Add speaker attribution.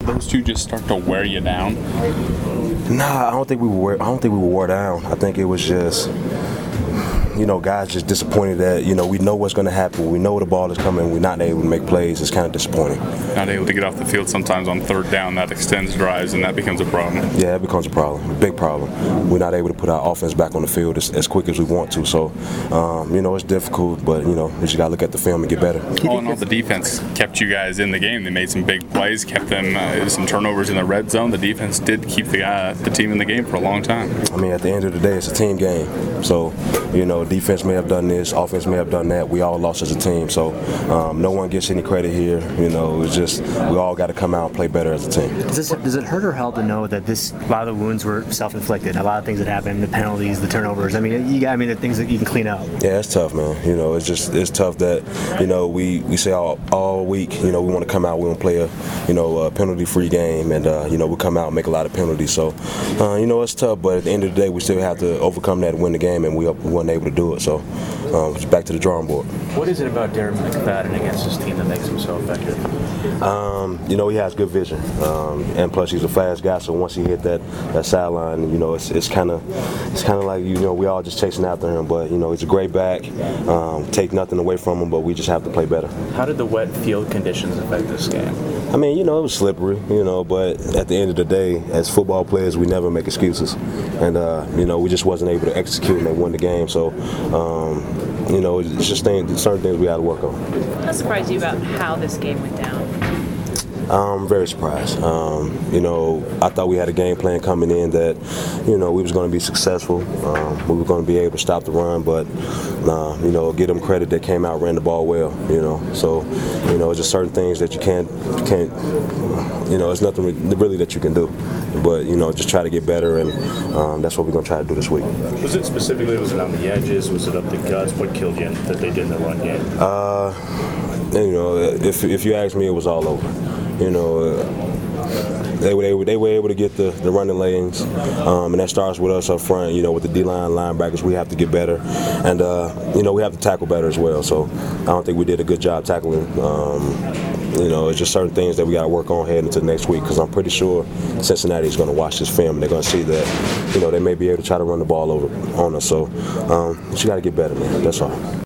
Speaker 1: those two just start to wear you down?
Speaker 2: Nah, I don't think we were wore down. I think it was just, guys just disappointed that, we know what's going to happen. We know the ball is coming. We're not able to make plays. It's kind of disappointing.
Speaker 1: Not able to get off the field sometimes on third down. That extends drives, and that becomes a problem.
Speaker 2: Yeah, it becomes a problem, a big problem. We're not able to put our offense back on the field as quick as we want to. So, it's difficult, but, we just got to look at the film and get better.
Speaker 1: All in all, the defense kept you guys in the game. They made some big plays, kept them some turnovers in the red zone. The defense did keep the team in the game for a long time.
Speaker 2: I mean, at the end of the day, it's a team game. So, defense may have done this, offense may have done that. We all lost as a team, so no one gets any credit here. It's just we all got to come out and play better as a team.
Speaker 3: Does it hurt or help to know that a lot of the wounds were self-inflicted? A lot of things that happened, the penalties, the turnovers. I mean, the things that you can clean up.
Speaker 2: Yeah, it's tough, man. It's tough that we say all week. We want to come out, we want to play a penalty-free game, and we come out and make a lot of penalties. So it's tough, but at the end of the day, we still have to overcome that and win the game, and we weren't able to do it. So it's back to the drawing board.
Speaker 4: What is it about Darren McFadden against this team that makes him so effective?
Speaker 2: He has good vision, and plus he's a fast guy. So once he hit that sideline, it's kind of like we all just chasing after him. But he's a great back. Take nothing away from him, but we just have to play better.
Speaker 4: How did the wet field conditions affect this game?
Speaker 2: I mean, it was slippery, but at the end of the day, as football players, we never make excuses, and we just wasn't able to execute and they won the game. So. It's just certain things we had to work on.
Speaker 5: What surprised you about how this game went down?
Speaker 2: I'm very surprised. I thought we had a game plan coming in that, we was going to be successful. We were going to be able to stop the run, but, give them credit. They came out, ran the ball well, So, it's just certain things that you can't, it's nothing really that you can do. But, just try to get better, and that's what we're going to try to do this week.
Speaker 6: Was it on the edges? Was it up the guts? What killed you that they did in the run game?
Speaker 2: If you ask me, it was all over. They were able to get the running lanes, and that starts with us up front. With the D-line linebackers, we have to get better, and we have to tackle better as well. So I don't think we did a good job tackling. It's just certain things that we got to work on heading into next week, because I'm pretty sure Cincinnati is going to watch this film and they're going to see that they may be able to try to run the ball over on us. So you got to get better, man. That's all.